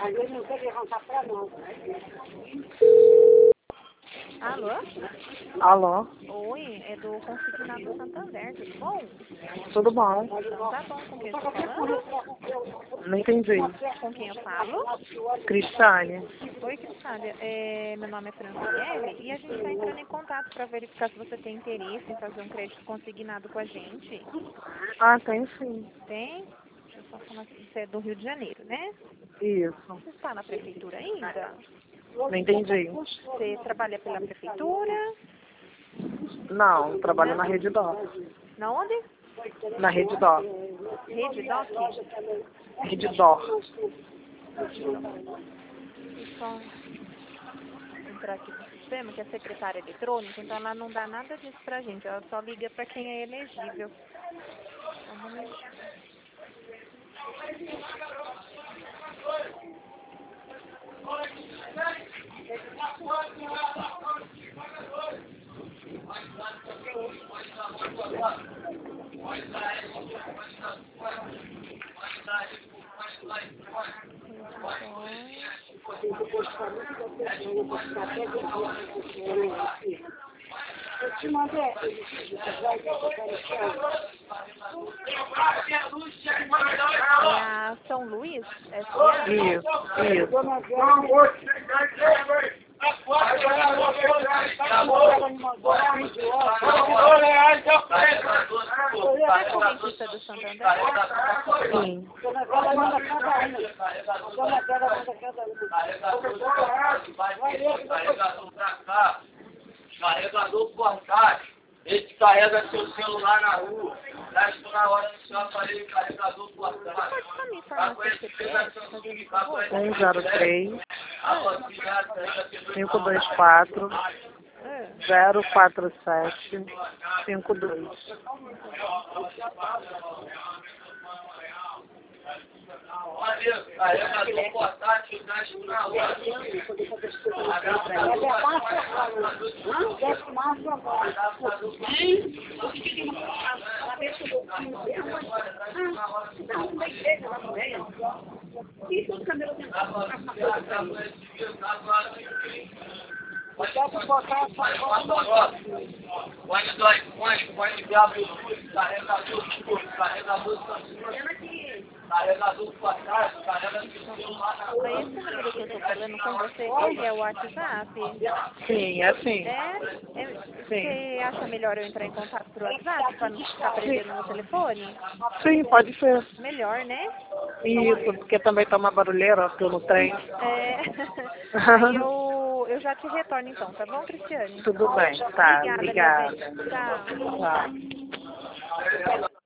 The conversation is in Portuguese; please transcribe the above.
Ele não quer levantar pra não. Alô? Alô, Oi, é do Consignado Santander, tudo bom? tudo bom? Então tá bom, com quem eu tô falando? Não entendi. Com quem eu falo? Cristiane. Oi, Cristália, meu nome é Franciele e a gente tá entrando em contato para verificar se você tem interesse em fazer um crédito consignado com a gente. Ah, tem sim. Tem? Deixa eu só falar aqui, você é do Rio de Janeiro, né? Isso. Você está na prefeitura ainda? Não entendi. Você trabalha pela prefeitura? Não, trabalho na Rede Doc. Na onde? Na Rede Doc. Rede Doc? Rede Doc. Deixa eu só entrar aqui no sistema, que é secretária eletrônica, então ela não dá nada disso pra gente, ela só liga pra quem é elegível. Só um momentinho. Eu te mandei. É a São Luís? S.A.? Isso. Você é correntista do Santander? Sim. Carregador portátil, ele carrega seu celular na rua, gasta na hora do seu aparelho carregador portátil. Pode só me informar seu CPF, fazendo favor? 103 524 047 52. Carregador portátil, gasta na hora do Pode ligar para o carregador portátil, carrega seu celular na rua. Esse número que eu tô falando com você, ele é o WhatsApp? Sim, é sim. Você acha melhor eu entrar em contato por WhatsApp para não ficar prendendo no telefone? Sim, pode ser. Melhor, né? Isso, porque também tá uma barulheira pelo trem. Aí eu já te retorno então, tá bom, Cristiane? Tudo bem, tá. Obrigada. Obrigada. Tchau. Tchau.